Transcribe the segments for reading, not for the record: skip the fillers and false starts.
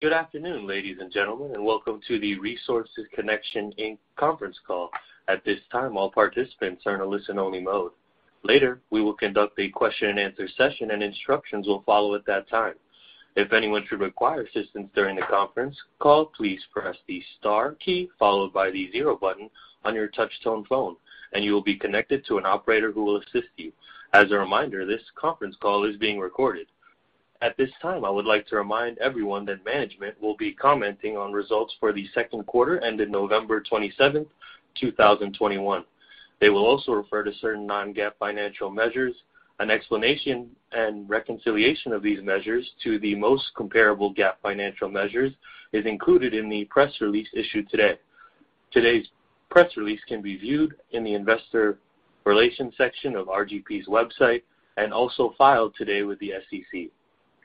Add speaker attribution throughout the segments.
Speaker 1: Good afternoon, ladies and gentlemen, and welcome to the Resources Connection Inc. conference call. At this time, all participants are in a listen-only mode. Later, we will conduct a question-and-answer session, and instructions will follow at that time. If anyone should require assistance during the conference call, please press the star key followed by the 0 button on your touch-tone phone, and you will be connected to an operator who will assist you. As a reminder, this conference call is being recorded. At this time, I would like to remind everyone that management will be commenting on results for the second quarter ended November 27, 2021. They will also refer to certain non-GAAP financial measures. An explanation and reconciliation of these measures to the most comparable GAAP financial measures is included in the press release issued today. Today's press release can be viewed in the Investor Relations section of RGP's website and also filed today with the SEC.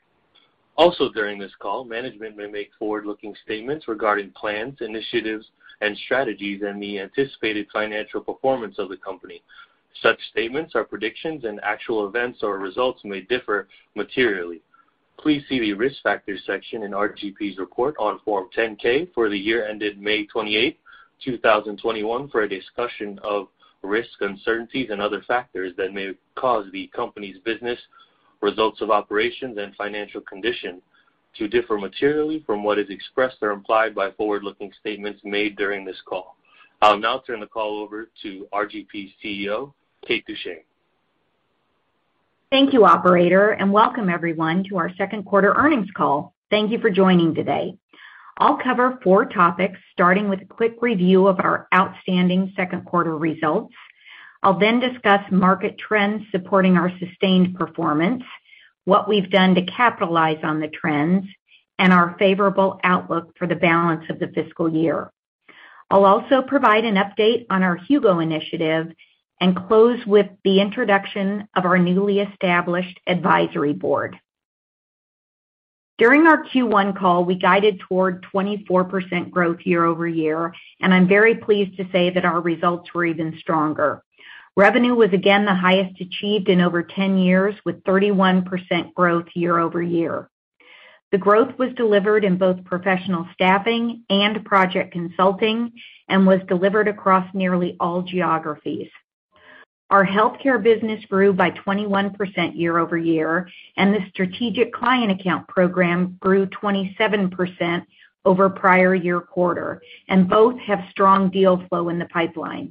Speaker 1: Also during this call, management may make forward-looking statements regarding plans, initiatives, and strategies and the anticipated financial performance of the company. Such statements are predictions, and actual events or results may differ materially. Please see the Risk Factors section in RGP's report on Form 10-K for the year ended May 28, 2021 for a discussion of risk, uncertainties, and other factors that may cause the company's business, results of operations, and financial condition to differ materially from what is expressed or implied by forward-looking statements made during this call. I'll now turn the call over to RGP's CEO, Kate Duchene.
Speaker 2: Thank you, operator, and welcome everyone to our second quarter earnings call. Thank you for joining today. I'll cover 4 topics, starting with a quick review of our outstanding second quarter results. I'll then discuss market trends supporting our sustained performance, what we've done to capitalize on the trends, and our favorable outlook for the balance of the fiscal year. I'll also provide an update on our HUGO initiative and close with the introduction of our newly established advisory board. During our Q1 call, we guided toward 24% growth year-over-year, and I'm very pleased to say that our results were even stronger. Revenue was again the highest achieved in over 10 years, with 31% growth year-over-year. The growth was delivered in both professional staffing and project consulting and was delivered across nearly all geographies. Our healthcare business grew by 21% year-over-year, and the strategic client account program grew 27% over prior year quarter, and both have strong deal flow in the pipeline.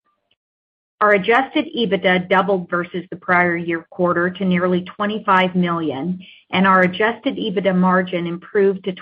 Speaker 2: Our adjusted EBITDA doubled versus the prior year quarter to nearly $25 million, and our adjusted EBITDA margin improved to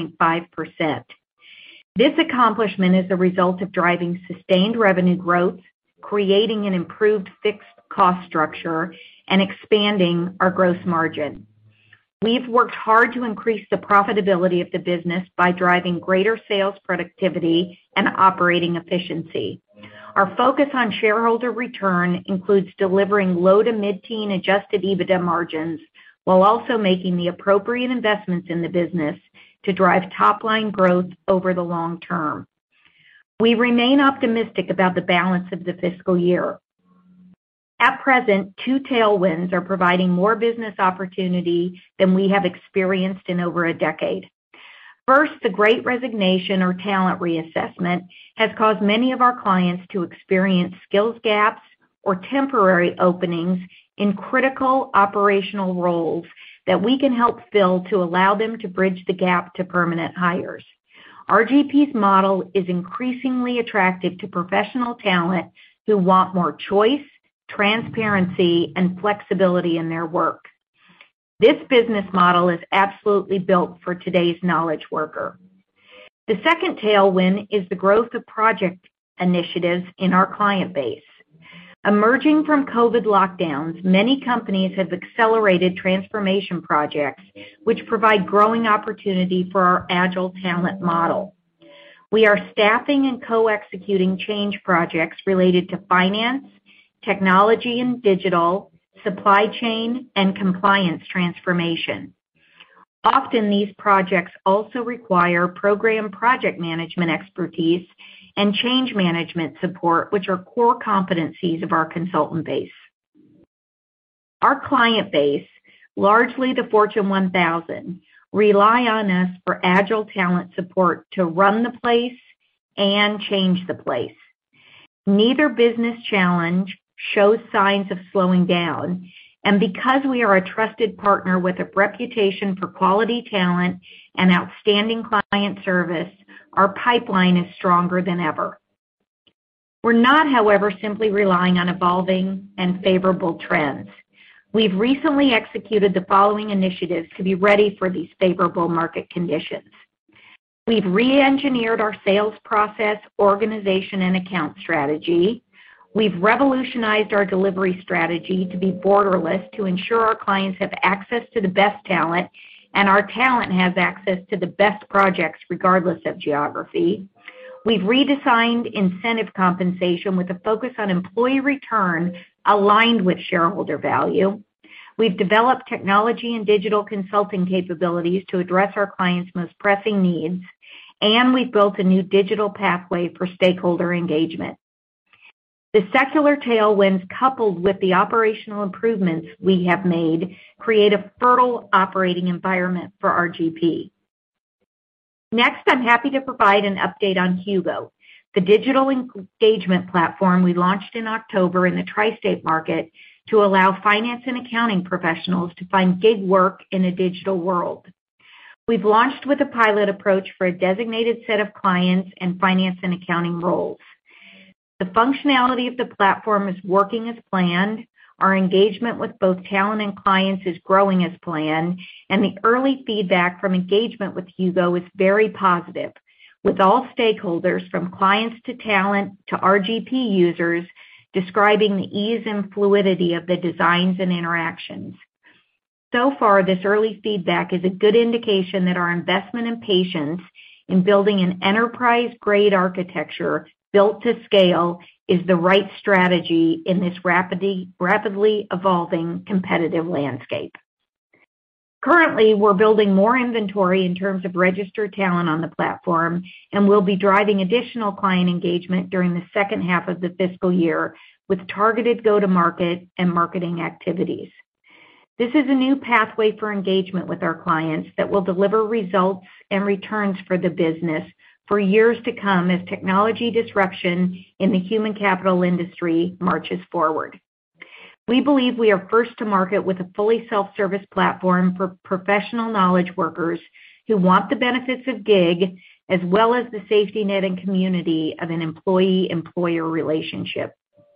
Speaker 2: 12.5%. This accomplishment is the result of driving sustained revenue growth, creating an improved fixed cost structure, and expanding our gross margin. We've worked hard to increase the profitability of the business by driving greater sales productivity and operating efficiency. Our focus on shareholder return includes delivering low to mid-teen adjusted EBITDA margins while also making the appropriate investments in the business to drive top-line growth over the long term. We remain optimistic about the balance of the fiscal year. At present, 2 tailwinds are providing more business opportunity than we have experienced in over a decade. First, the Great Resignation or talent reassessment has caused many of our clients to experience skills gaps or temporary openings in critical operational roles that we can help fill to allow them to bridge the gap to permanent hires. RGP's model is increasingly attractive to professional talent who want more choice, transparency, and flexibility in their work. This business model is absolutely built for today's knowledge worker. The second tailwind is the growth of project initiatives in our client base. Emerging from COVID lockdowns, many companies have accelerated transformation projects, which provide growing opportunity for our agile talent model. We are staffing and co-executing change projects related to finance, technology and digital, supply chain, and compliance transformation. Often these projects also require program project management expertise and change management support, which are core competencies of our consultant base. Our client base, largely the Fortune 1000, rely on us for agile talent support to run the place and change the place. Neither business challenge shows signs of slowing down, and because we are a trusted partner with a reputation for quality talent and outstanding client service, our pipeline is stronger than ever. We're not, however, simply relying on evolving and favorable trends. We've recently executed the following initiatives to be ready for these favorable market conditions. We've re-engineered our sales process, organization, and account strategy. We've revolutionized our delivery strategy to be borderless to ensure our clients have access to the best talent and our talent has access to the best projects regardless of geography. We've redesigned incentive compensation with a focus on employee return aligned with shareholder value. We've developed technology and digital consulting capabilities to address our clients' most pressing needs, and we've built a new digital pathway for stakeholder engagement. The secular tailwinds coupled with the operational improvements we have made create a fertile operating environment for RGP. Next, I'm happy to provide an update on Hugo, the digital engagement platform we launched in October in the tri-state market to allow finance and accounting professionals to find gig work in a digital world. We've launched with a pilot approach for a designated set of clients and finance and accounting roles. The functionality of the platform is working as planned, our engagement with both talent and clients is growing as planned, and the early feedback from engagement with Hugo is very positive, with all stakeholders from clients to talent to RGP users describing the ease and fluidity of the designs and interactions. So far, this early feedback is a good indication that our investment and patience in building an enterprise-grade architecture built to scale is the right strategy in this rapidly evolving competitive landscape. Currently, we're building more inventory in terms of registered talent on the platform, and we'll be driving additional client engagement during the second half of the fiscal year with targeted go-to-market and marketing activities. This is a new pathway for engagement with our clients that will deliver results and returns for the business for years to come as technology disruption in the human capital industry marches forward. We believe we are first to market with a fully self-service platform for professional knowledge workers who want the benefits of gig as well as the safety net and community of an employee-employer relationship.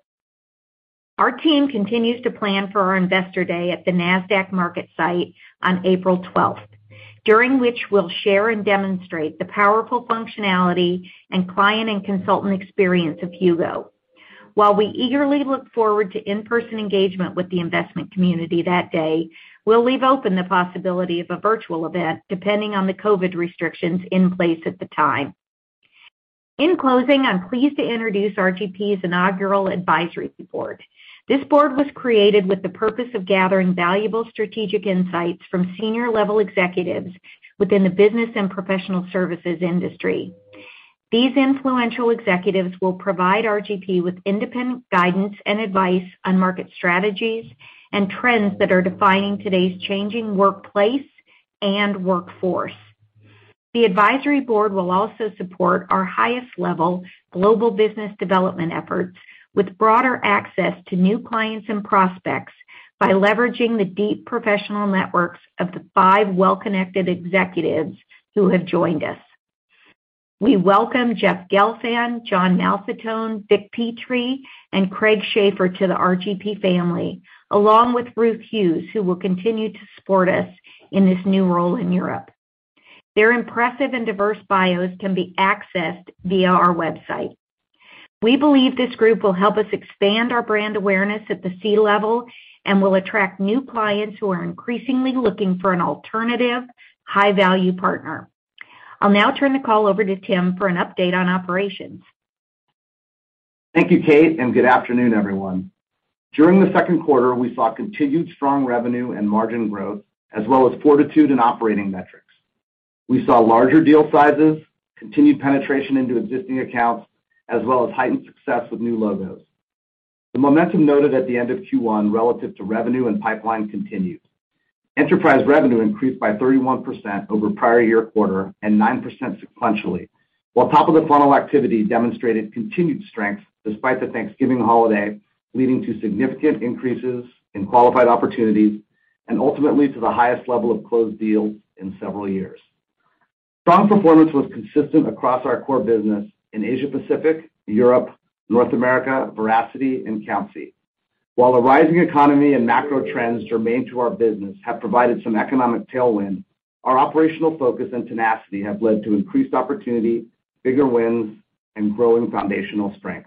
Speaker 2: Our team continues to plan for our Investor Day at the NASDAQ market site on April 12th, during which we'll share and demonstrate the powerful functionality and client and consultant experience of Hugo. While we eagerly look forward to in-person engagement with the investment community that day, we'll leave open the possibility of a virtual event depending on the COVID restrictions in place at the time. In closing, I'm pleased to introduce RGP's inaugural advisory board. This board was created with the purpose of gathering valuable strategic insights from senior-level executives within the business and professional services industry. These influential executives will provide RGP with independent guidance and advice on market strategies and trends that are defining today's changing workplace and workforce. The advisory board will also support our highest-level global business development efforts with broader access to new clients and prospects by leveraging the deep professional networks of the 5 well-connected executives who have joined us. We welcome Jeff Gelfand, John Malfettone, Vic Petrie, and Craig Schaefer to the RGP family, along with Ruth Hughes, who will continue to support us in this new role in Europe. Their impressive and diverse bios can be accessed via our website. We believe this group will help us expand our brand awareness at the C-level and will attract new clients who are increasingly looking for an alternative, high-value partner. I'll now turn the call over to Tim for an update on operations.
Speaker 3: Thank you, Kate, and good afternoon, everyone. During the second quarter, we saw continued strong revenue and margin growth, as well as fortitude in operating metrics. We saw larger deal sizes, continued penetration into existing accounts, as well as heightened success with new logos. The momentum noted at the end of Q1 relative to revenue and pipeline continued. Enterprise revenue increased by 31% over prior year quarter and 9% sequentially, while top of the funnel activity demonstrated continued strength despite the Thanksgiving holiday, leading to significant increases in qualified opportunities and ultimately to the highest level of closed deals in several years. Strong performance was consistent across our core business in Asia Pacific, Europe, North America, Veracity, and Countsy. While a rising economy and macro trends germane to our business have provided some economic tailwind, our operational focus and tenacity have led to increased opportunity, bigger wins, and growing foundational strengths.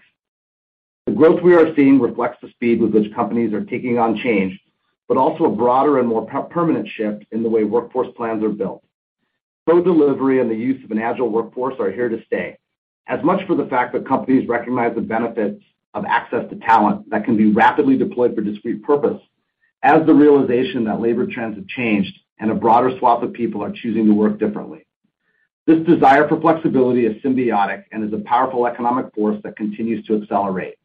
Speaker 3: The growth we are seeing reflects the speed with which companies are taking on change, but also a broader and more permanent shift in the way workforce plans are built. Co-delivery and the use of an agile workforce are here to stay, as much for the fact that companies recognize the benefits of access to talent that can be rapidly deployed for discrete purpose, as the realization that labor trends have changed and a broader swath of people are choosing to work differently. This desire for flexibility is symbiotic and is a powerful economic force that continues to accelerate.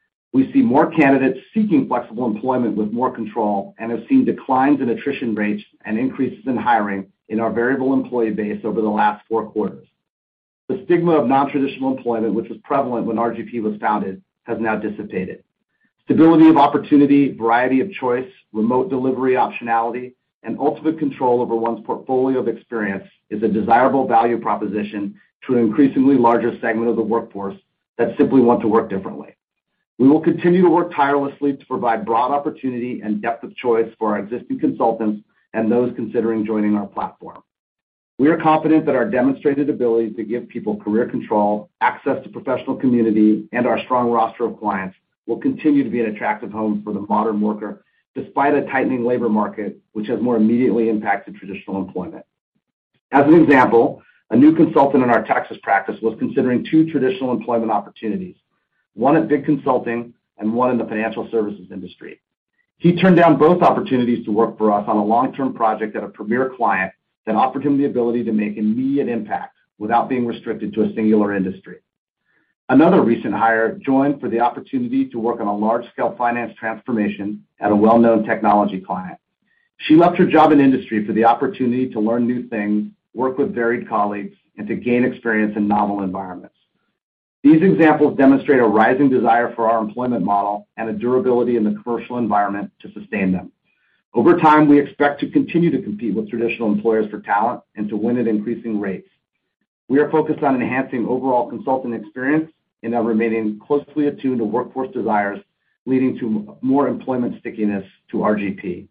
Speaker 3: We see more candidates seeking flexible employment with more control and have seen declines in attrition rates and increases in hiring in our variable employee base over the last 4 quarters. The stigma of non-traditional employment, which was prevalent when RGP was founded, has now dissipated. Stability of opportunity, variety of choice, remote delivery optionality, and ultimate control over one's portfolio of experience is a desirable value proposition to an increasingly larger segment of the workforce that simply want to work differently. We will continue to work tirelessly to provide broad opportunity and depth of choice for our existing consultants and those considering joining our platform. We are confident that our demonstrated ability to give people career control, access to professional community, and our strong roster of clients will continue to be an attractive home for the modern worker, despite a tightening labor market, which has more immediately impacted traditional employment. As an example, a new consultant in our Texas practice was considering 2 traditional employment opportunities, one at big consulting and one in the financial services industry. He turned down both opportunities to work for us on a long-term project at a premier client that offered him the ability to make immediate impact without being restricted to a singular industry. Another recent hire joined for the opportunity to work on a large-scale finance transformation at a well-known technology client. She left her job in industry for the opportunity to learn new things, work with varied colleagues, and to gain experience in novel environments. These examples demonstrate a rising desire for our employment model and a durability in the commercial environment to sustain them. Over time, we expect to continue to compete with traditional employers for talent and to win at increasing rates. We are focused on enhancing overall consultant experience and are remaining closely attuned to workforce desires, leading to more employment stickiness to RGP.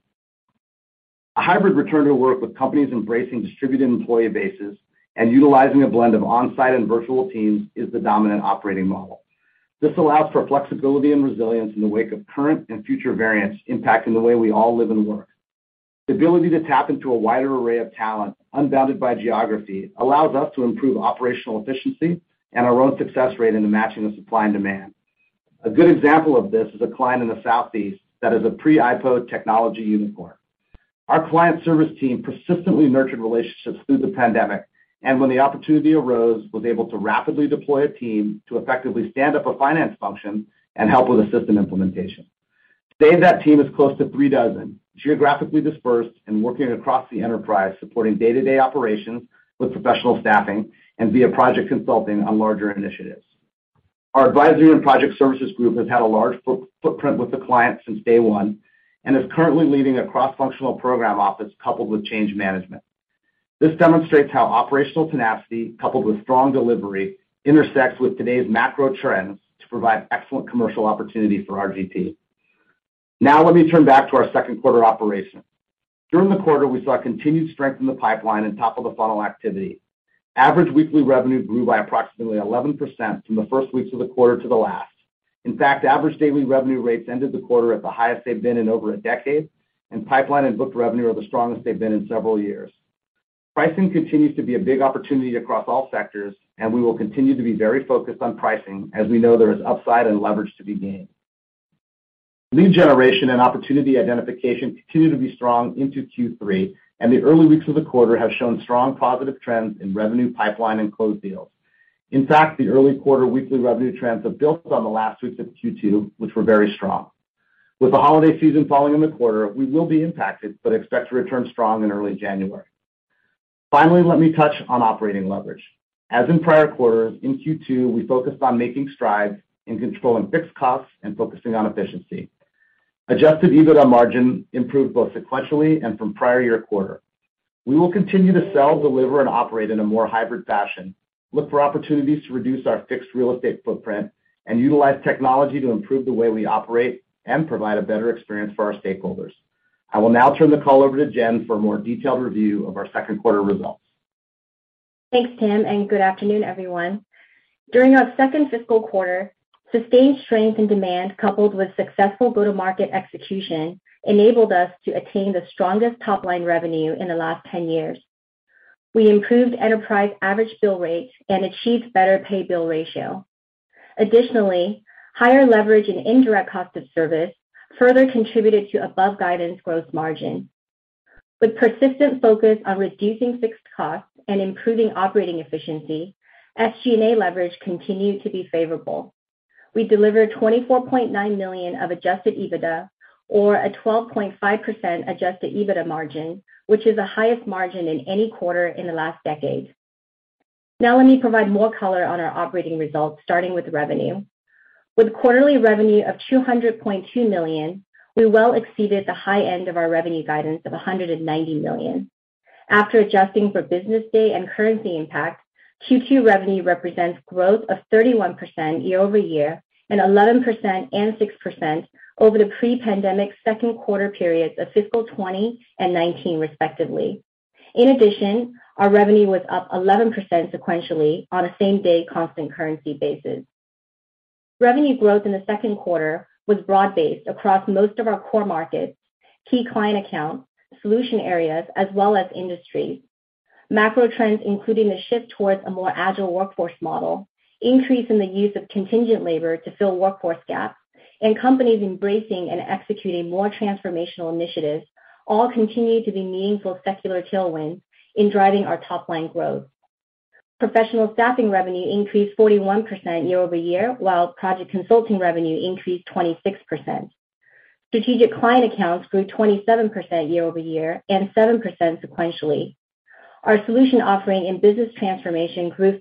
Speaker 3: A hybrid return to work with companies embracing distributed employee bases and utilizing a blend of on-site and virtual teams is the dominant operating model. This allows for flexibility and resilience in the wake of current and future variants impacting the way we all live and work. The ability to tap into a wider array of talent, unbounded by geography, allows us to improve operational efficiency and our own success rate in the matching of supply and demand. A good example of this is a client in the Southeast that is a pre-IPO technology unicorn. Our client service team persistently nurtured relationships through the pandemic, and when the opportunity arose, was able to rapidly deploy a team to effectively stand up a finance function and help with a system implementation. Today, that team is close to 36, geographically dispersed and working across the enterprise, supporting day-to-day operations with professional staffing and via project consulting on larger initiatives. Our advisory and project services group has had a large footprint with the client since day one and is currently leading a cross-functional program office coupled with change management. This demonstrates how operational tenacity, coupled with strong delivery, intersects with today's macro trends to provide excellent commercial opportunity for RGP. Now let me turn back to our second quarter operations. During the quarter, we saw continued strength in the pipeline and top of the funnel activity. Average weekly revenue grew by approximately 11% from the first weeks of the quarter to the last. In fact, average daily revenue rates ended the quarter at the highest they've been in over a decade, and pipeline and booked revenue are the strongest they've been in several years. Pricing continues to be a big opportunity across all sectors, and we will continue to be very focused on pricing as we know there is upside and leverage to be gained. Lead generation and opportunity identification continue to be strong into Q3, and the early weeks of the quarter have shown strong positive trends in revenue, pipeline, and closed deals. In fact, the early quarter weekly revenue trends have built on the last weeks of Q2, which were very strong. With the holiday season falling in the quarter, we will be impacted, but expect to return strong in early January. Finally, let me touch on operating leverage. As in prior quarters, in Q2, we focused on making strides in controlling fixed costs and focusing on efficiency. Adjusted EBITDA margin improved both sequentially and from prior year quarter. We will continue to sell, deliver, and operate in a more hybrid fashion, look for opportunities to reduce our fixed real estate footprint, and utilize technology to improve the way we operate and provide a better experience for our stakeholders. I will now turn the call over to Jen for a more detailed review of our second quarter results.
Speaker 4: Thanks, Tim, and good afternoon, everyone. During our second fiscal quarter, sustained strength in demand coupled with successful go-to-market execution enabled us to attain the strongest top-line revenue in the last 10 years. We improved enterprise average bill rate and achieved better pay-bill ratio. Additionally, higher leverage in indirect cost of service further contributed to above-guidance gross margin. With persistent focus on reducing fixed costs and improving operating efficiency, SG&A leverage continued to be favorable. We delivered $24.9 million of adjusted EBITDA, or a 12.5% adjusted EBITDA margin, which is the highest margin in any quarter in the last decade. Now let me provide more color on our operating results, starting with revenue. With quarterly revenue of $200.2 million, we well exceeded the high end of our revenue guidance of $190 million. After adjusting for business day and currency impact, Q2 revenue represents growth of 31% year over year and 11% and 6% over the pre-pandemic second quarter periods of fiscal 20 and 19, respectively. In addition, our revenue was up 11% sequentially on a same-day constant currency basis. Revenue growth in the second quarter was broad-based across most of our core markets, key client accounts, solution areas, as well as industries. Macro trends, including the shift towards a more agile workforce model, increase in the use of contingent labor to fill workforce gaps, and companies embracing and executing more transformational initiatives all continue to be meaningful secular tailwinds in driving our top-line growth. Professional staffing revenue increased 41% year over year, while project consulting revenue increased 26%. Strategic client accounts grew 27% year over year and 7% sequentially. Our solution offering in business transformation grew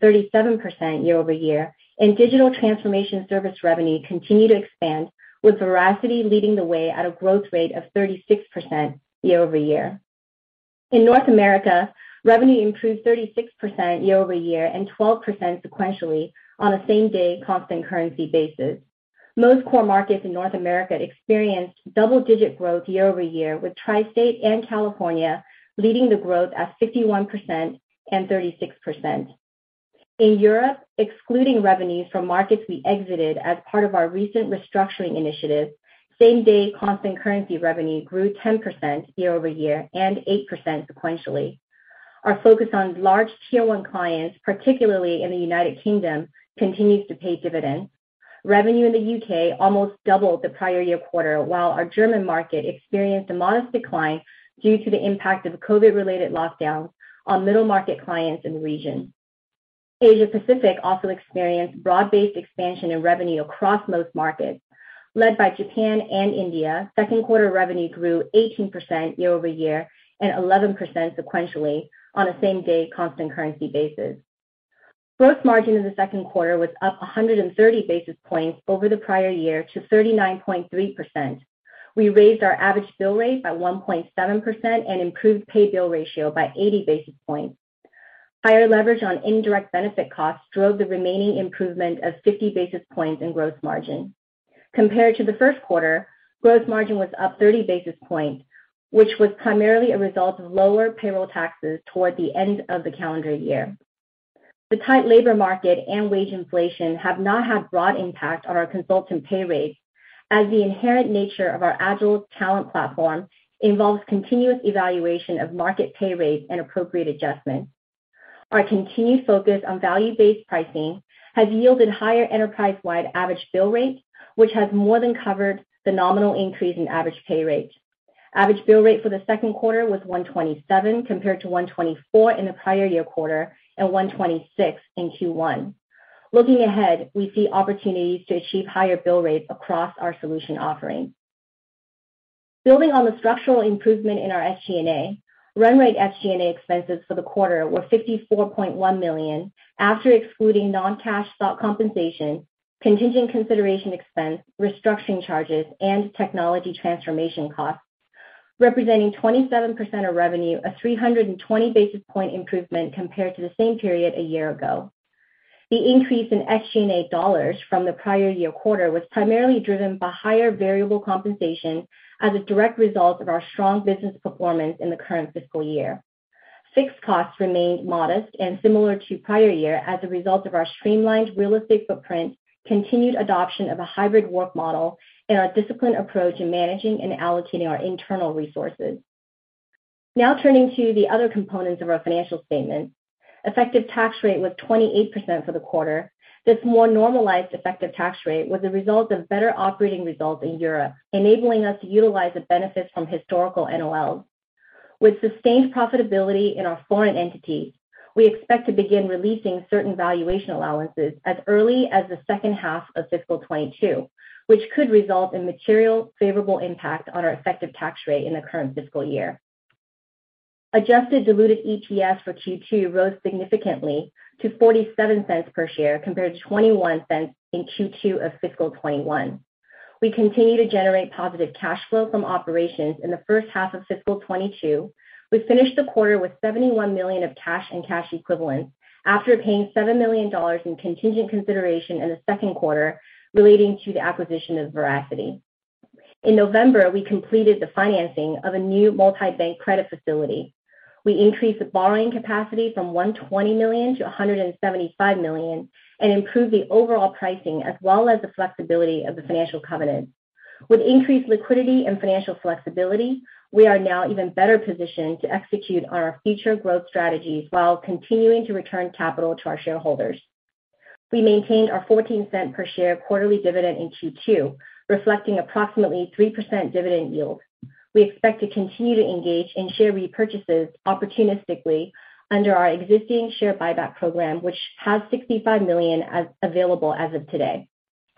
Speaker 4: 37% year over year, and digital transformation service revenue continued to expand, with Veracity leading the way at a growth rate of 36% year over year. In North America, revenue improved 36% year over year and 12% sequentially on a same-day constant currency basis. Most core markets in North America experienced double-digit growth year over year, with Tri-State and California leading the growth at 51% and 36%. In Europe, excluding revenues from markets we exited as part of our recent restructuring initiative, same-day constant currency revenue grew 10% year over year and 8% sequentially. Our focus on large Tier 1 clients, particularly in the United Kingdom, continues to pay dividends. Revenue in the UK almost doubled the prior year quarter, while our German market experienced a modest decline due to the impact of COVID-related lockdowns on middle market clients in the region. Asia Pacific also experienced broad-based expansion in revenue across most markets. Led by Japan and India, second quarter revenue grew 18% year over year and 11% sequentially on a same-day constant currency basis. Gross margin in the second quarter was up 130 basis points over the prior year to 39.3%. We raised our average bill rate by 1.7% and improved pay-bill ratio by 80 basis points. Higher leverage on indirect benefit costs drove the remaining improvement of 50 basis points in gross margin. Compared to the first quarter, gross margin was up 30 basis points, which was primarily a result of lower payroll taxes toward the end of the calendar year. The tight labor market and wage inflation have not had broad impact on our consultant pay rates, as the inherent nature of our agile talent platform involves continuous evaluation of market pay rates and appropriate adjustments. Our continued focus on value-based pricing has yielded higher enterprise-wide average bill rate, which has more than covered the nominal increase in average pay rate. Average bill rate for the second quarter was $127 compared to $124 in the prior year quarter and $126 in Q1. Looking ahead, we see opportunities to achieve higher bill rates across our solution offerings. Building on the structural improvement in our SG&A, run rate SG&A expenses for the quarter were $54.1 million after excluding non-cash stock compensation, contingent consideration expense, restructuring charges, and technology transformation costs, representing 27% of revenue, a 320 basis point improvement compared to the same period a year ago. The increase in SG&A dollars from the prior year quarter was primarily driven by higher variable compensation as a direct result of our strong business performance in the current fiscal year. Fixed costs remained modest and similar to prior year as a result of our streamlined real estate footprint, continued adoption of a hybrid work model, and our disciplined approach in managing and allocating our internal resources. Now turning to the other components of our financial statements. Effective tax rate was 28% for the quarter. This more normalized effective tax rate was a result of better operating results in Europe, enabling us to utilize the benefits from historical NOLs. With sustained profitability in our foreign entities, we expect to begin releasing certain valuation allowances as early as the second half of fiscal 2022, which could result in material favorable impact on our effective tax rate in the current fiscal year. Adjusted diluted EPS for Q2 rose significantly to 47 cents per share compared to 21 cents in Q2 of fiscal 21. We continue to generate positive cash flow from operations in the first half of fiscal 22. We finished the quarter with $71 million of cash and cash equivalents after paying $7 million in contingent consideration in the second quarter relating to the acquisition of Veracity. In November, we completed the financing of a new multi-bank credit facility. We increased the borrowing capacity from $120 million to $175 million and improved the overall pricing as well as the flexibility of the financial covenants. With increased liquidity and financial flexibility, we are now even better positioned to execute on our future growth strategies while continuing to return capital to our shareholders. We maintained our 14-cent per share quarterly dividend in Q2, reflecting approximately 3% dividend yield. We expect to continue to engage in share repurchases opportunistically under our existing share buyback program, which has $65 million available as of today.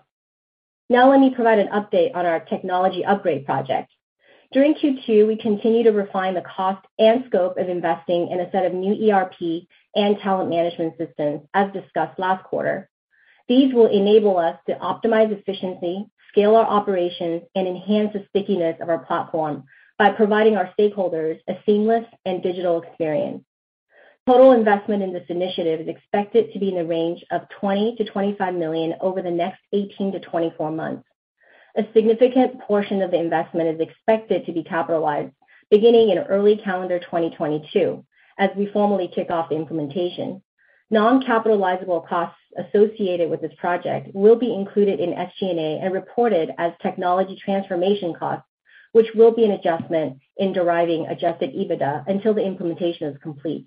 Speaker 4: Now let me provide an update on our technology upgrade project. During Q2, we continue to refine the cost and scope of investing in a set of new ERP and talent management systems, as discussed last quarter. These will enable us to optimize efficiency, scale our operations, and enhance the stickiness of our platform by providing our stakeholders a seamless and digital experience. Total investment in this initiative is expected to be in the range of $20 to $25 million over the next 18 to 24 months. A significant portion of the investment is expected to be capitalized beginning in early calendar 2022 as we formally kick off the implementation. Non-capitalizable costs associated with this project will be included in SG&A and reported as technology transformation costs, which will be an adjustment in deriving adjusted EBITDA until the implementation is complete.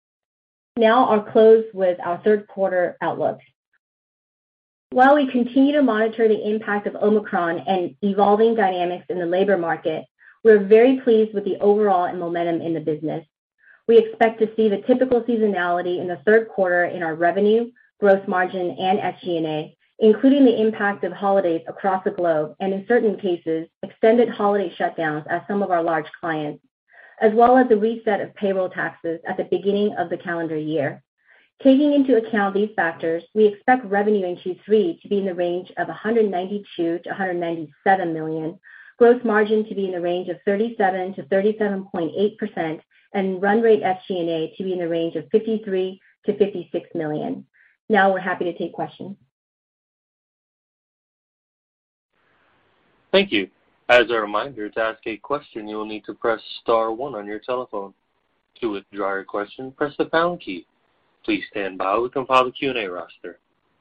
Speaker 4: Now I'll close with our third quarter outlook. While we continue to monitor the impact of Omicron and evolving dynamics in the labor market, we're very pleased with the overall momentum in the business. We expect to see the typical seasonality in the third quarter in our revenue, gross margin, and SG&A, including the impact of holidays across the globe and, in certain cases, extended holiday shutdowns at some of our large clients, as well as the reset of payroll taxes at the beginning of the calendar year. Taking into account these factors, we expect revenue in Q3 to be in the range of $192 to $197 million, gross margin to be in the range of 37 to 37.8%, and run rate SG&A to be in the range of $53 to $56 million. Now we're happy to take questions.
Speaker 1: Thank you. As a reminder, to ask a question, you will need to press star 1 on your telephone. To withdraw your question, press the pound key. Please stand by while we compile the Q&A roster.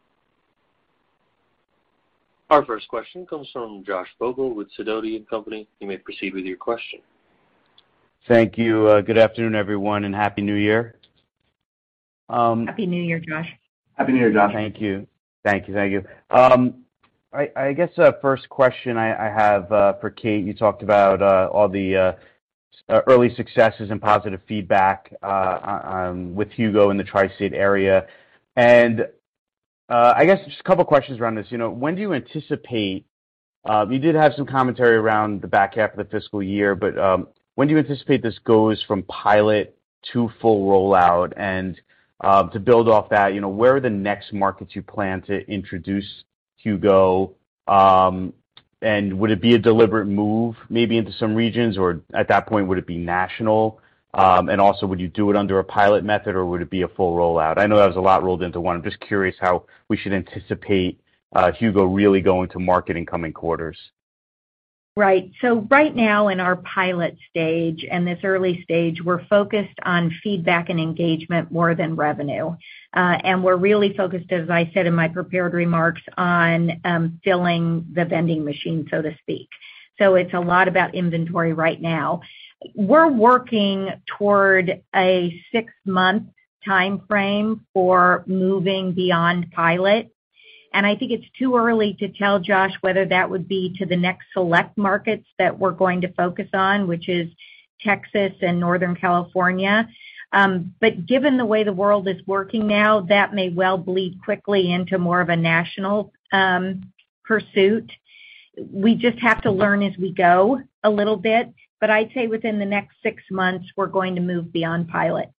Speaker 1: Our first question comes from Josh Vogel with Sidoti & Company. You may proceed with your question.
Speaker 5: Thank you. Good afternoon, everyone, and Happy New Year.
Speaker 2: Happy New Year, Josh.
Speaker 3: Happy New Year, Josh.
Speaker 5: Thank you. I guess first question I have for Kate, you talked about all the early successes and positive feedback with Hugo in the tri-state area. And I guess just a couple questions around this. When do you anticipate You did have some commentary around the back half of the fiscal year, but when do you anticipate this goes from pilot to full rollout? And to build off that, where are the next markets you plan to introduce Hugo? And would it be a deliberate move maybe into some regions, or at that point would it be national? And also, would you do it under a pilot method, or would it be a full rollout? I know that was a lot rolled into one. I'm just curious how we should anticipate Hugo really going to market in coming quarters.
Speaker 2: Right. So right now in our pilot stage and this early stage, we're focused on feedback and engagement more than revenue. And we're really focused, as I said in my prepared remarks, on filling the vending machine, so to speak. So it's a lot about inventory right now. We're working toward a 6-month time frame for moving beyond pilot. And I think it's too early to tell, Josh, whether that would be to the next select markets that we're going to focus on, which is Texas and Northern California. But given the way the world is working now, that may well bleed quickly into more of a national pursuit. We just have to learn as we go a little bit. But I'd say within the next 6 months, we're going to move beyond pilot.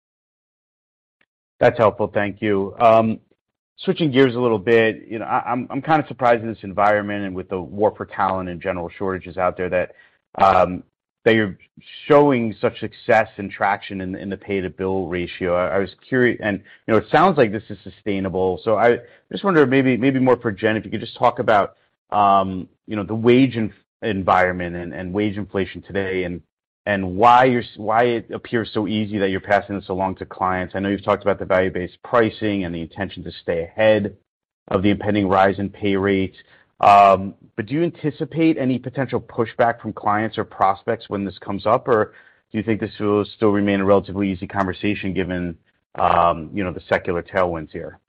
Speaker 5: That's helpful. Thank you. Switching gears a little bit, I'm kind of surprised in this environment and with the war for talent and general shortages out there that you're showing such success and traction in the pay to bill ratio. I was curious, and it sounds like this is sustainable. So I just wonder, maybe more for Jen, if you could just talk about the wage environment and wage inflation today, and why it appears so easy that you're passing this along to clients. I know you've talked about the value-based pricing and the intention to stay ahead of the impending rise in pay rates. But do you anticipate any potential pushback from clients or prospects when this comes up, or do you think this will still remain a relatively easy conversation given the secular tailwinds here?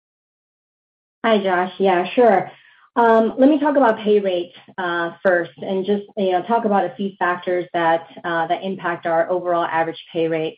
Speaker 4: Hi, Josh. Yeah, sure. Let me talk about pay rates first, and just talk about a few factors that impact our overall average pay rate.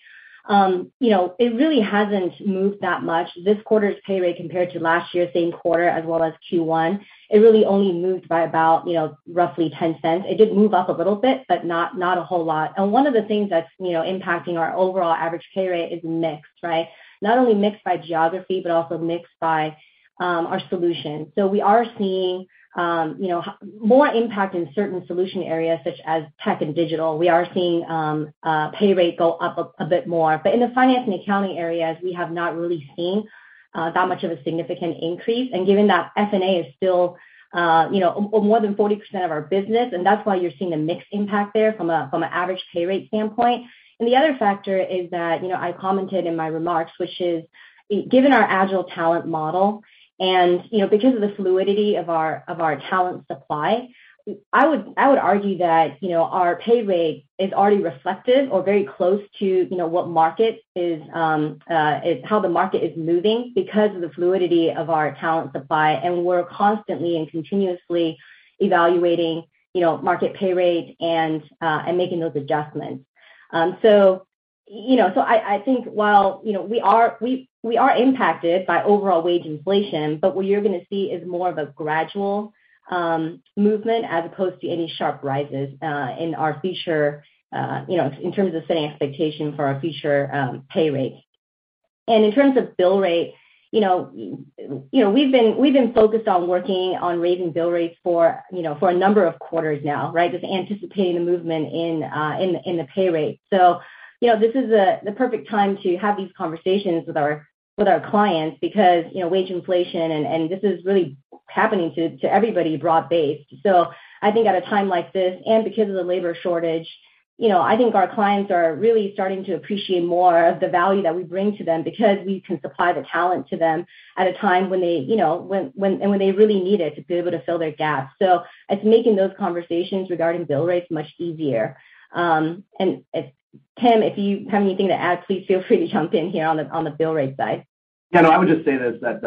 Speaker 4: It really hasn't moved that much. This quarter's pay rate compared to last year's same quarter as well as Q1, it really only moved by about roughly 10 cents. It did move up a little bit, but not a whole lot. And one of the things that's impacting our overall average pay rate is mix, right? Not only mixed by geography, but also mixed by our solution. So we are seeing, more impact in certain solution areas such as tech and digital. We are seeing pay rate go up a bit more. But in the finance and accounting areas, we have not really seen that much of a significant increase. And given that F&A is still, more than 40% of our business, and that's why you're seeing a mixed impact there from an average pay rate standpoint. And the other factor is that, I commented in my remarks, which is given our agile talent model, and because of the fluidity of our talent supply, I would argue that our pay rate is already reflective or very close to what market is how the market is moving because of the fluidity of our talent supply, and we're constantly and continuously evaluating market pay rate and making those adjustments. So I think while we are impacted by overall wage inflation, but what you're going to see is more of a gradual movement as opposed to any sharp rises in our future, in terms of setting expectation for our future pay rates. And in terms of bill rate, we've been focused on working on raising bill rates for a number of quarters now, right? Just anticipating the movement in the pay rate. So this is the perfect time to have these conversations with our clients because wage inflation and this is really happening to everybody broad-based. So I think at a time like this, and because of the labor shortage, I think our clients are really starting to appreciate more of the value that we bring to them because we can supply the talent to them at a time when they, when they really need it to be able to fill their gaps. So it's making those conversations regarding bill rates much easier. And Tim, if you have anything to add, please feel free to jump in here on the bill rate side.
Speaker 3: Yeah, no, I would just say this, that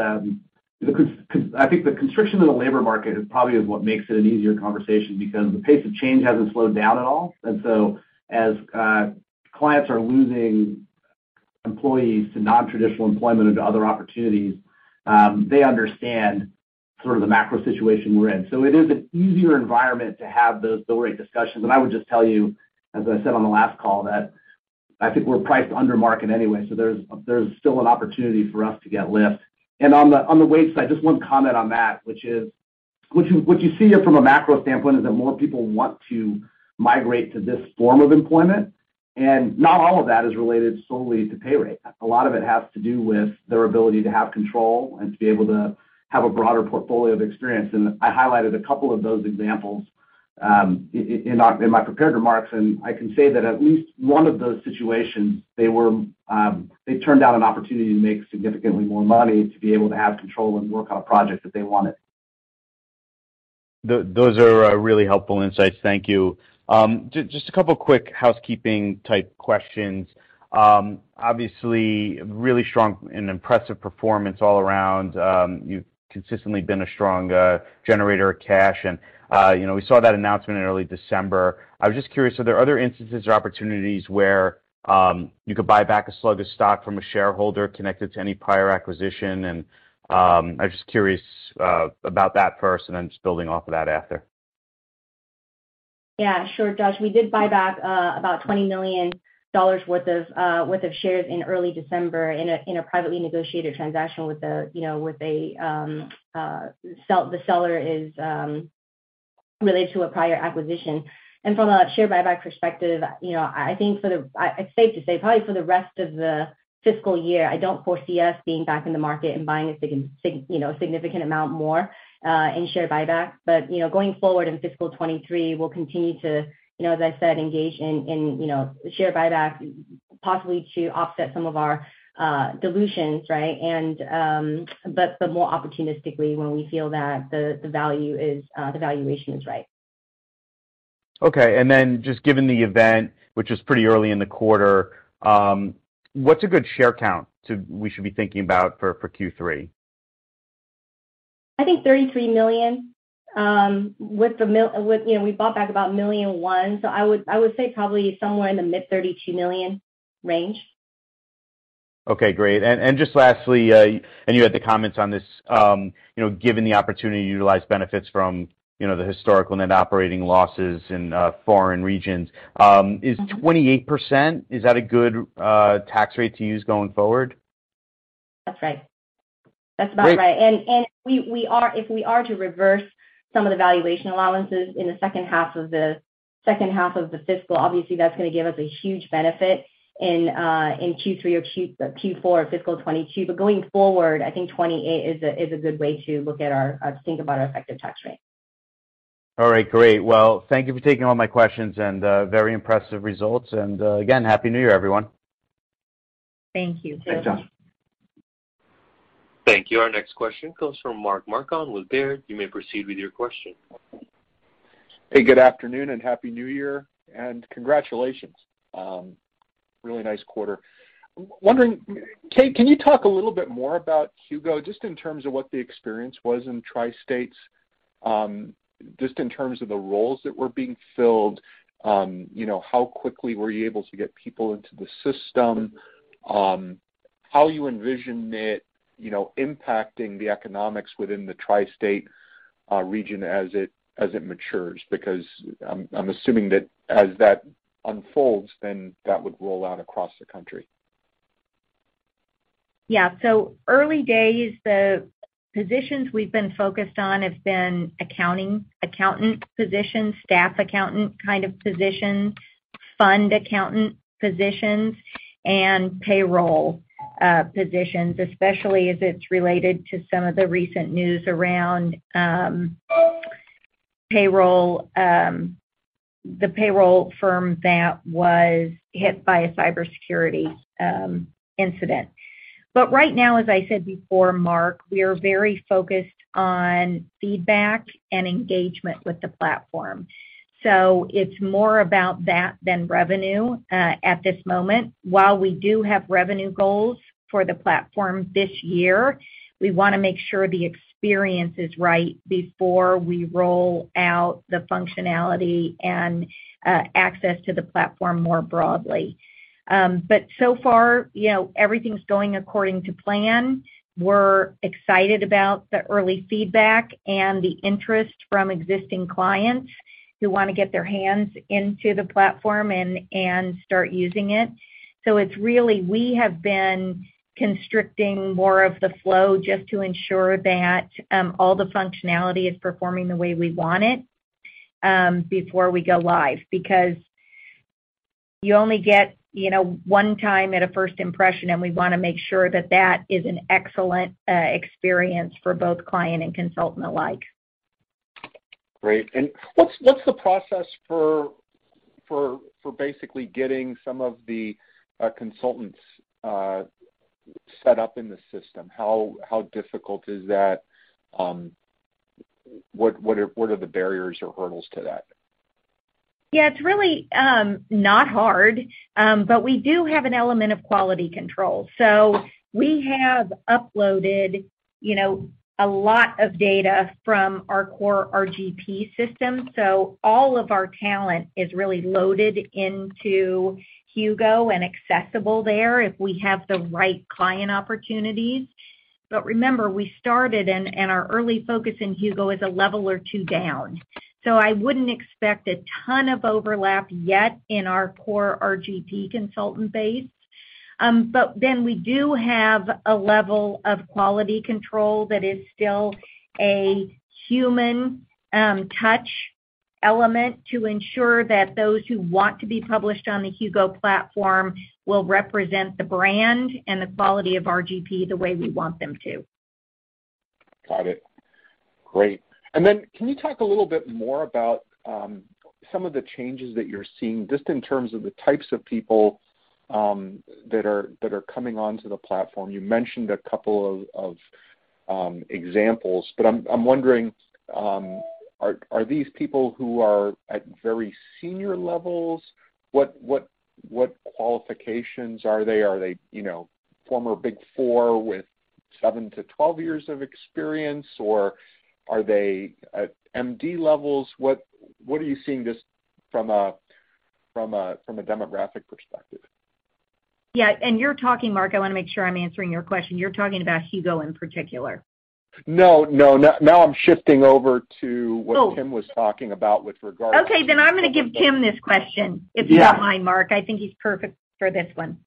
Speaker 3: I think the constriction of the labor market is probably what makes it an easier conversation because the pace of change hasn't slowed down at all. And so as clients are losing employees to non-traditional employment and to other opportunities, they understand sort of the macro situation we're in. So it is an easier environment to have those bill rate discussions. And I would just tell you, as I said on the last call, that I think we're priced under market anyway. So there's still an opportunity for us to get lift. And on the wage side, just one comment on that, which is what you see here from a macro standpoint is that more people want to migrate to this form of employment. And not all of that is related solely to pay rate. A lot of it has to do with their ability to have control and to be able to have a broader portfolio of experience. And I highlighted a couple of those examples in my prepared remarks, and I can say that at least one of those situations, they turned down an opportunity to make significantly more money to be able to have control and work on a project that they wanted.
Speaker 5: Those are really helpful insights. Thank you. Just a couple quick housekeeping type questions. Obviously, really strong and impressive performance all around. You've consistently been a strong generator of cash, and we saw that announcement in early December. I was just curious, are there other instances or opportunities where you could buy back a slug of stock from a shareholder connected to any prior acquisition? And I'm just curious about that first, and then just building off of that after.
Speaker 4: Yeah, sure, Josh. We did buy back about $20 million worth of shares in early December in a privately negotiated transaction with the seller is related to a prior acquisition. And from a share buyback perspective, I think it's safe to say probably for the rest of the fiscal year, I don't foresee us being back in the market and buying a significant amount more in share buyback. But going forward in fiscal 23, we'll continue to, as I said, engage in share buyback, possibly to offset some of our dilutions, right? And but more opportunistically when we feel that the valuation is right.
Speaker 5: Okay, and then just given the event, which was pretty early in the quarter, what's a good share count we should be thinking about for Q3?
Speaker 4: I think 33 million. We bought back about 1.1 million, so I would say probably somewhere in the mid 32 million range.
Speaker 5: Okay, great. And just lastly, and you had the comments on this, given the opportunity to utilize benefits from the historical net operating losses in foreign regions, is 28%? Is that a good tax rate to use going forward?
Speaker 4: That's right. That's about right. And if we are to reverse some of the valuation allowances in the second half of the fiscal, obviously that's going to give us a huge benefit in Q3 or Q4 of fiscal 22. But going forward, I think 28 is a good way to look at think about our effective tax rate.
Speaker 5: All right, great. Well, thank you for taking all my questions and very impressive results. And again, Happy New Year, everyone.
Speaker 2: Thank you.
Speaker 3: Thanks, Josh.
Speaker 1: Thank you. Our next question comes from Mark Marcon with Baird. You may proceed with your question.
Speaker 6: Hey, good afternoon and Happy New Year, and congratulations. Really nice quarter. I'm wondering, Kate, can you talk a little bit more about Hugo, just in terms of what the experience was in Tri-States, just in terms of the roles that were being filled, how quickly were you able to get people into the system, how you envision it, impacting the economics within the Tri-State region as it matures, because I'm assuming that as that unfolds, then that would roll out across the country.
Speaker 2: Yeah, so early days, the positions we've been focused on have been accountant positions, staff accountant kind of positions, fund accountant positions, and payroll positions, especially as it's related to some of the recent news around payroll, the payroll firm that was hit by a cybersecurity incident. But right now, as I said before, Mark, we are very focused on feedback and engagement with the platform. So it's more about that than revenue at this moment. While we do have revenue goals for the platform this year, we want to make sure the experience is right before we roll out the functionality and access to the platform more broadly. But so far, everything's going according to plan. we're excited about the early feedback and the interest from existing clients who want to get their hands into the platform and start using it. So it's really, we have been constricting more of the flow just to ensure that all the functionality is performing the way we want it before we go live, because you only get one time at a first impression, and we want to make sure that that is an excellent experience for both client and consultant alike.
Speaker 6: Great. And what's the process for basically getting some of the consultants set up in the system? How difficult is that? What are the barriers or hurdles to that?
Speaker 2: Yeah, it's really not hard, but we do have an element of quality control. So we have uploaded, a lot of data from our core RGP system. So all of our talent is really loaded into Hugo and accessible there if we have the right client opportunities. But remember, we started and our early focus in Hugo is a level or two down. So I wouldn't expect a ton of overlap yet in our core RGP consultant base. But then we do have a level of quality control that is still a human touch element to ensure that those who want to be published on the Hugo platform will represent the brand and the quality of RGP the way we want them to.
Speaker 6: Got it. Great. And then can you talk a little bit more about some of the changes that you're seeing just in terms of the types of people that are coming onto the platform? You mentioned a couple of examples, but I'm wondering, are these people who are at very senior levels? What qualifications are they? Are they former Big Four with 7 to 12 years of experience, or are they at MD levels? What are you seeing just from a demographic perspective?
Speaker 2: Yeah, and you're talking, Mark, I want to make sure I'm answering your question. You're talking about Hugo in particular.
Speaker 6: No. Now I'm shifting over to what Tim was talking about with regard.
Speaker 2: Okay, then I'm going to give Tim this question, if you don't mind, Mark. I think he's perfect for this one.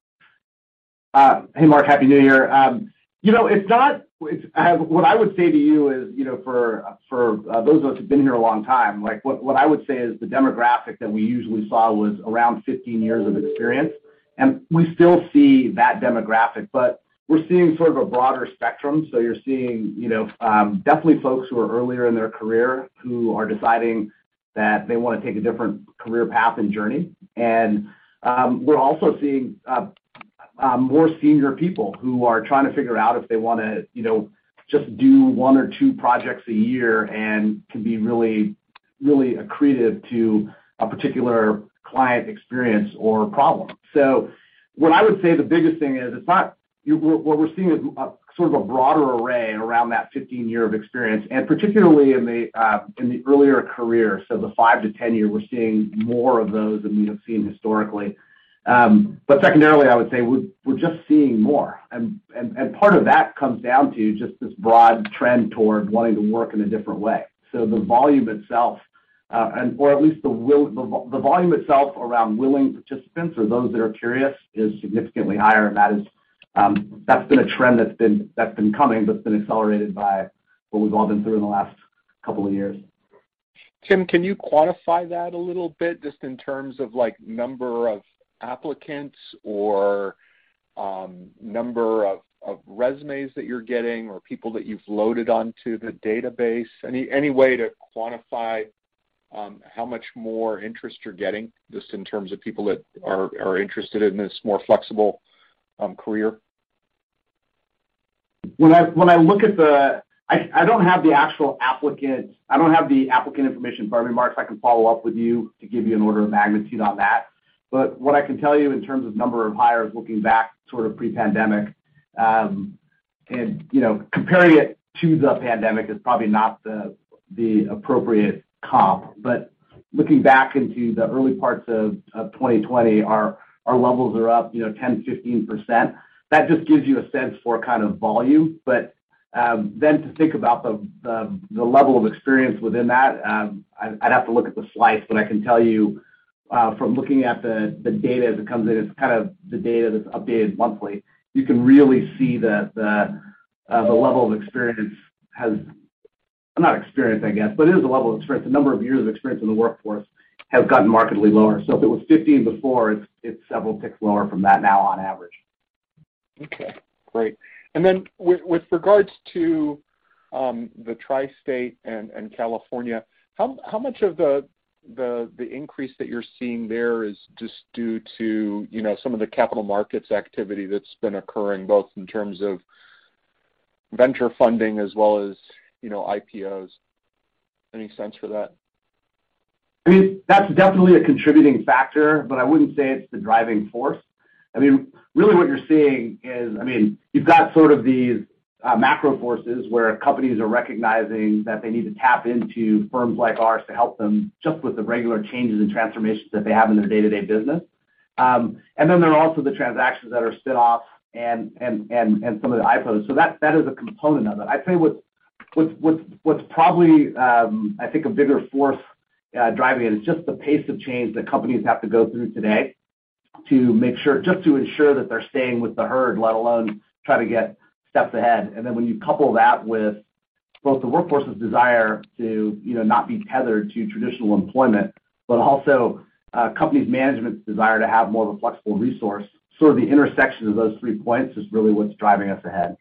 Speaker 3: Hey, Mark, Happy New Year. It's not. What I would say to you is, for those of us who've been here a long time, like what I would say is the demographic that we usually saw was around 15 years of experience, and we still see that demographic, but we're seeing sort of a broader spectrum. So you're seeing, definitely folks who are earlier in their career who are deciding that they want to take a different career path and journey, and we're also seeing more senior people who are trying to figure out if they want to, just do 1 or 2 projects a year and can be really, really accretive to a particular client experience or problem. So what I would say the biggest thing is what we're seeing is sort of a broader array around that 15-year of experience, and particularly in the earlier career, so the 5 to 10 year, we're seeing more of those than we have seen historically. But secondarily, I would say we're just seeing more, and part of that comes down to just this broad trend toward wanting to work in a different way. So the volume itself, or at least the volume itself around willing participants or those that are curious, is significantly higher, and that's been a trend that's been coming, but it's been accelerated by what we've all been through in the last couple of years.
Speaker 6: Tim, can you quantify that a little bit, just in terms of like number of applicants or number of resumes that you're getting, or people that you've loaded onto the database? Any way to quantify how much more interest you're getting, just in terms of people that are interested in this more flexible career?
Speaker 3: When I look at I don't have the actual applicant. I don't have the applicant information in front of me, Mark. So I can follow up with you to give you an order of magnitude on that. But what I can tell you in terms of number of hires looking back sort of pre-pandemic, and comparing it to the pandemic is probably not the appropriate comp. But looking back into the early parts of 2020, our levels are up 10-15%. that just gives you a sense for kind of volume. But then to think about the level of experience within that, I'd have to look at the slice, but I can tell you from looking at the data as it comes in, it's kind of the data that's updated monthly. You can really see that the level of experience has, not experience, I guess, but it is a level of experience. The number of years of experience in the workforce has gotten markedly lower. So if it was 15 before, it's several ticks lower from that now on average.
Speaker 6: Okay, great. And then with regards to the tri-state and California, how much of the increase that you're seeing there is just due to, you know, some of the capital markets activity that's been occurring, both in terms of venture funding as well as, you know, IPOs? Any sense for that?
Speaker 3: I mean, that's definitely a contributing factor, but I wouldn't say it's the driving force. I mean, really what you're seeing is, I mean, you've got sort of these macro forces where companies are recognizing that they need to tap into firms like ours to help them just with the regular changes and transformations that they have in their day-to-day business. And then there are also the transactions that are spin-offs and some of the IPOs. So that is a component of it. I'd say what's probably, I think, a bigger force driving it is just the pace of change that companies have to go through today to make sure, just to ensure that they're staying with the herd, let alone try to get steps ahead. And then when you couple that with both the workforce's desire to, you know, not be tethered to traditional employment, but also companies' management's desire to have more of a flexible resource, sort of the intersection of those 3 points is really what's driving us ahead.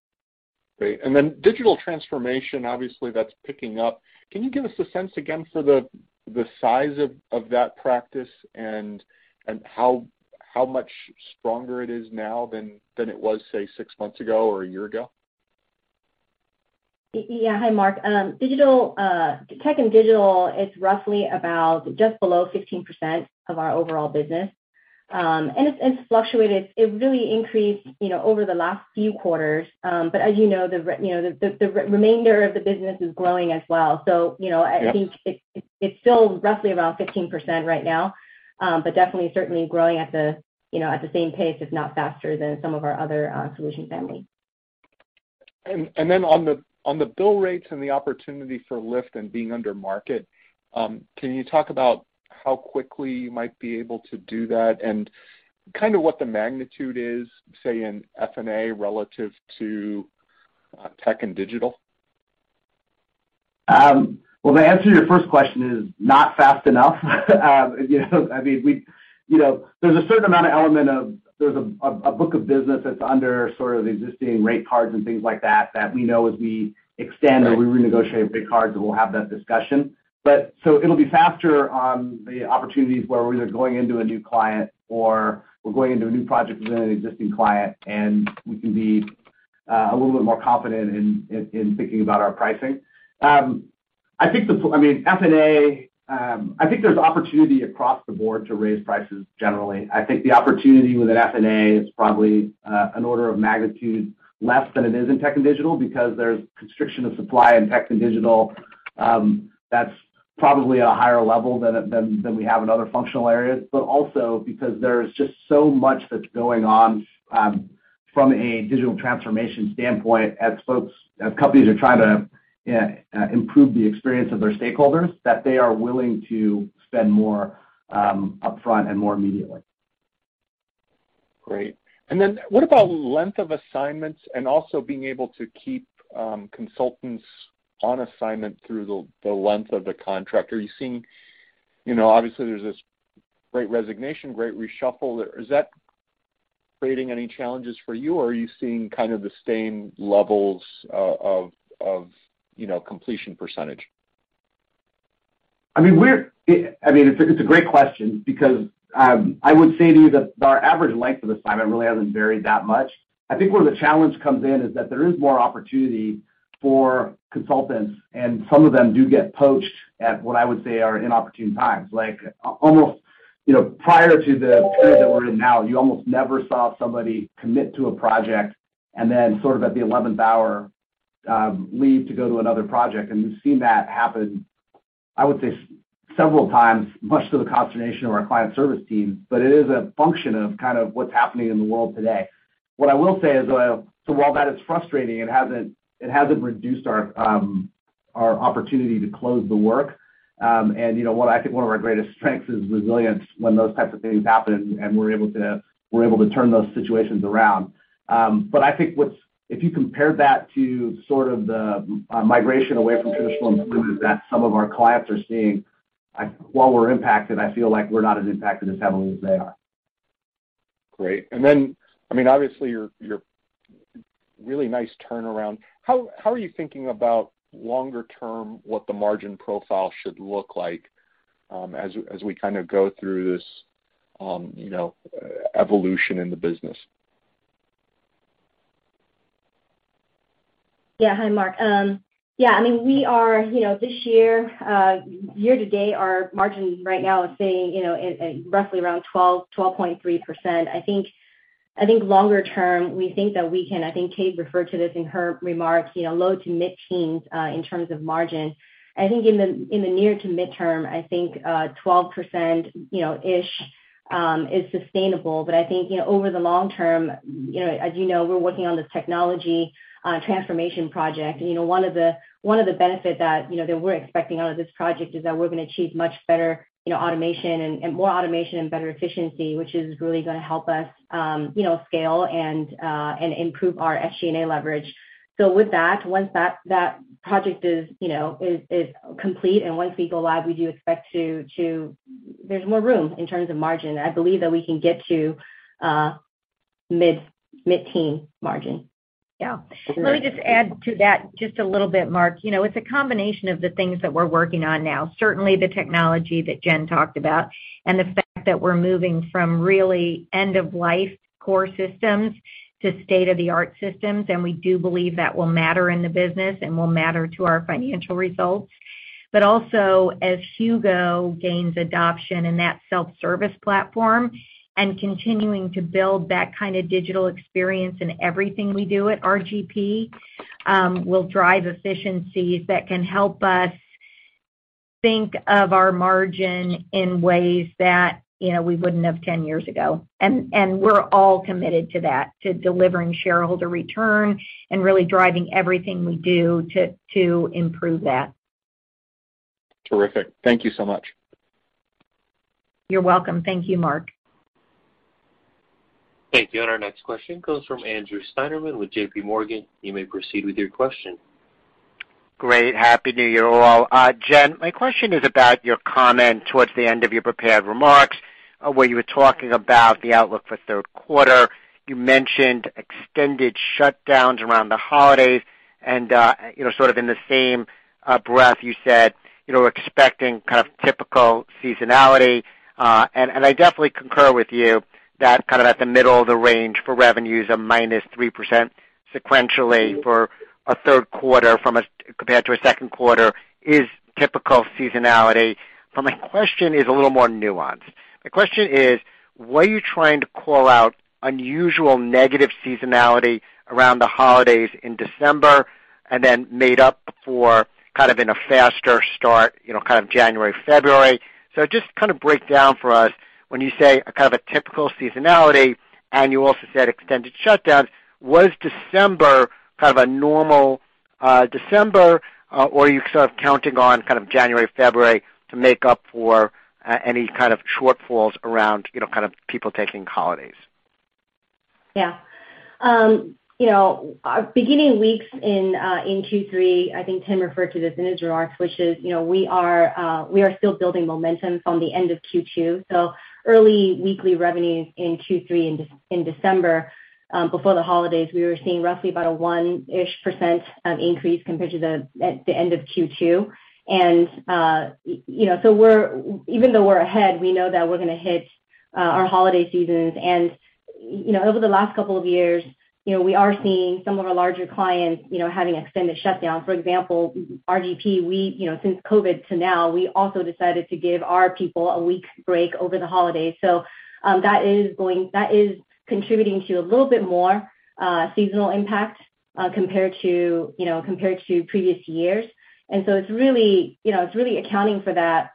Speaker 6: Great. And then digital transformation, obviously that's picking up. Can you give us a sense again for the size of that practice and how much stronger it is now than it was, say, 6 months ago or a year ago?
Speaker 4: Yeah, hi, Mark. Digital tech and digital is roughly about just below 15% of our overall business, and it's fluctuated. It really increased, you know, over the last few quarters. But as you know, the remainder of the business is growing as well. So, you know, I think it's still roughly around 15% right now, but definitely certainly growing at the same pace, if not faster, than some of our other solution families.
Speaker 6: And then on the bill rates and the opportunity for lift and being under market, can you talk about how quickly you might be able to do that and kind of what the magnitude is, say, in F&A relative to tech and digital?
Speaker 3: Well, the answer to your first question is not fast enough. You know, I mean, there's a certain amount of element of, there's a book of business that's under sort of existing rate cards and things like that we know as we extend or we renegotiate rate cards, and we'll have that discussion. But so it'll be faster on the opportunities where we're either going into a new client or we're going into a new project within an existing client, and we can be a little bit more confident in thinking about our pricing. I think F&A, I think there's opportunity across the board to raise prices generally. I think the opportunity within F&A is probably an order of magnitude less than it is in tech and digital, because there's constriction of supply in tech and digital that's probably at a higher level than we have in other functional areas, but also because there's just so much that's going on from a digital transformation standpoint as companies are trying to improve the experience of their stakeholders, that they are willing to spend more upfront and more immediately.
Speaker 6: Great. And then what about length of assignments and also being able to keep consultants on assignment through the length of the contract? Are you seeing, you know, obviously there's this great resignation, great reshuffle. Is that creating any challenges for you, or are you seeing kind of the same levels of you know, completion percentage?
Speaker 3: I mean, it's a great question, because I would say to you that our average length of assignment really hasn't varied that much. I think where the challenge comes in is that there is more opportunity for consultants, and some of them do get poached at what I would say are inopportune times. Like almost, you know, prior to the period that we're in now, you almost never saw somebody commit to a project and then sort of at the 11th hour leave to go to another project. And we've seen that happen, I would say, several times, much to the consternation of our client service team, but it is a function of kind of what's happening in the world today. What I will say is, so while that is frustrating, it hasn't reduced our opportunity to close the work. And I think one of our greatest strengths is resilience when those types of things happen, and we're able to turn those situations around. But I think if you compare that to sort of the migration away from traditional employment that some of our clients are seeing, while we're impacted, I feel like we're not as impacted as heavily as they are.
Speaker 6: Great. And then, I mean, obviously, you're really nice turnaround. How are you thinking about longer term what the margin profile should look like as we kind of go through this evolution in the business?
Speaker 4: Yeah. Hi, Mark. Yeah, I mean, we are, this year to date, our margin right now is saying, roughly around 12.3%. I think longer term, we think that we can, I think Kate referred to this in her remarks, low to mid-teens in terms of margin. I think in the near to midterm, I think 12%, ish is sustainable. But I think, over the long term, as you know, we're working on this technology transformation project. One of the benefits that we're expecting out of this project is that we're going to achieve much better automation and more automation and better efficiency, which is really going to help us scale and improve our SG&A leverage. So with that, once that project is complete, and once we go live, we do expect there's more room in terms of margin. I believe that we can get to mid-teen margin.
Speaker 2: Yeah. Let me just add to that just a little bit, Mark. It's a combination of the things that we're working on now. Certainly the technology that Jen talked about, and the fact that we're moving from really end-of-life core systems to state-of-the-art systems, and we do believe that will matter in the business and will matter to our financial results. But also, as Hugo gains adoption in that self-service platform, and continuing to build that kind of digital experience in everything we do at RGP, will drive efficiencies that can help us think of our margin in ways that we wouldn't have 10 years ago. And we're all committed to that, to delivering shareholder return and really driving everything we do to improve that.
Speaker 6: Terrific. Thank you so much.
Speaker 2: You're welcome. Thank you, Mark.
Speaker 1: Thank you. And our next question comes from Andrew Steinerman with J.P. Morgan. You may proceed with your question.
Speaker 7: Great. Happy New Year, all. Jen, my question is about your comment towards the end of your prepared remarks, where you were talking about the outlook for third quarter. You mentioned extended shutdowns around the holidays, and sort of in the same breath, you said we're expecting kind of typical seasonality, and I definitely concur with you that kind of at the middle of the range for revenues of -3% sequentially for a third quarter compared to a second quarter is typical seasonality. But my question is a little more nuanced. My question is, were you trying to call out unusual negative seasonality around the holidays in December and then made up for kind of in a faster start, kind of January, February? So just kind of break down for us when you say a kind of a typical seasonality, and you also said extended shutdowns, was December kind of a normal December, or are you sort of counting on kind of January, February to make up for any kind of shortfalls around, kind of people taking holidays?
Speaker 4: Yeah. Our beginning weeks in Q3, I think Tim referred to this in his remarks, which is, we are still building momentum from the end of Q2. So early weekly revenues in Q3 in December, before the holidays, we were seeing roughly about a 1-ish% increase compared to the end of Q2. And, so even though we're ahead, we know that we're going to hit our holiday seasons. And, over the last couple of years, we are seeing some of our larger clients, having extended shutdown. For example, RGP, since COVID to now, we also decided to give our people a week break over the holidays. So that is contributing to a little bit more seasonal impact compared to previous years. And so it's really accounting for that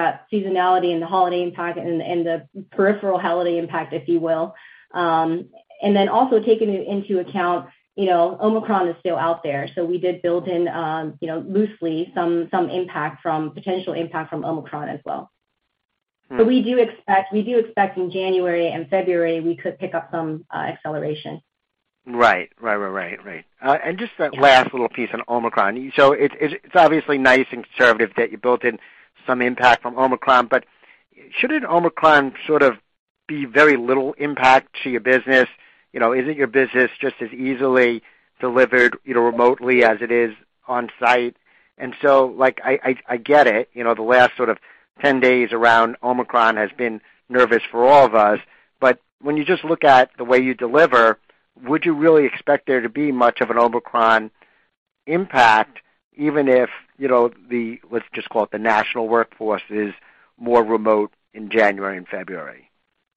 Speaker 4: seasonality and the holiday impact and the peripheral holiday impact, if you will. And then also taking into account, Omicron is still out there, so we did build in, loosely some potential impact from Omicron as well. So we do expect in January and February we could pick up some acceleration.
Speaker 7: Right. And just that last little piece on Omicron. So it's obviously nice and conservative that you built in some impact from Omicron, but shouldn't Omicron sort of be very little impact to your business? Isn't your business just as easily delivered, remotely as it is on site? And so, I get it. The last sort of 10 days around Omicron has been nervous for all of us. But when you just look at the way you deliver, would you really expect there to be much of an Omicron impact, even if, let's just call it the national workforce is more remote in January and February?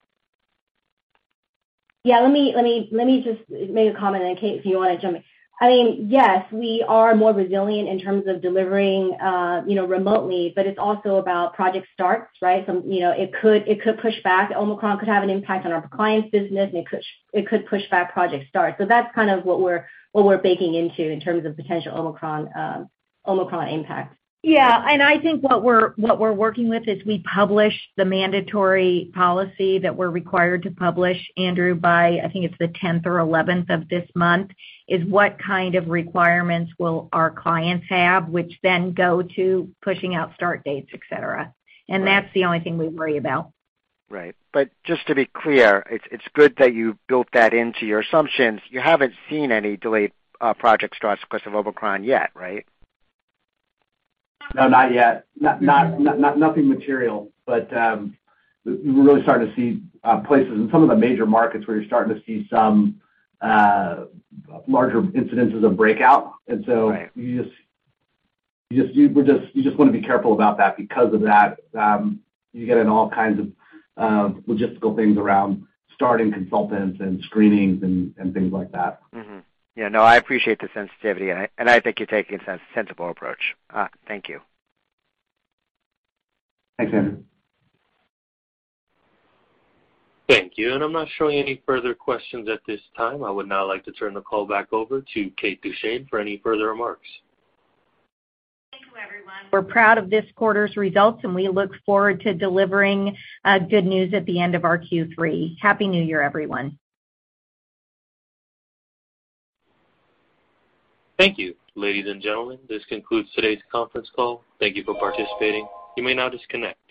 Speaker 4: Yeah, let me just make a comment, and Kate, if you want to jump in. I mean, yes, we are more resilient in terms of delivering, remotely, but it's also about project starts, right? It could push back. Omicron could have an impact on our clients' business, and it could push back project starts. So that's kind of what we're baking into in terms of potential Omicron impact.
Speaker 2: Yeah, and I think what we're working with is we publish the mandatory policy that we're required to publish, Andrew, by I think it's the 10th or 11th of this month, is what kind of requirements will our clients have, which then go to pushing out start dates, et cetera. And That's the only thing we worry about.
Speaker 7: Right. But just to be clear, it's good that you built that into your assumptions. You haven't seen any delayed project starts because of Omicron yet, right?
Speaker 3: No, not yet. Nothing material, but we're really starting to see places in some of the major markets where you're starting to see some larger incidences of breakout, and so you just want to be careful about that because of that. You get in all kinds of logistical things around starting consultants and screenings and things like that.
Speaker 7: Mm-hmm. Yeah, no, I appreciate the sensitivity, and I think you're taking a sensible approach. Thank you.
Speaker 3: Thanks, Andrew.
Speaker 1: Thank you, and I'm not showing any further questions at this time. I would now like to turn the call back over to Kate Duchene for any further remarks.
Speaker 2: Thank you, everyone. We're proud of this quarter's results, and we look forward to delivering good news at the end of our Q3. Happy New Year, everyone.
Speaker 1: Thank you, ladies and gentlemen. This concludes today's conference call. Thank you for participating. You may now disconnect.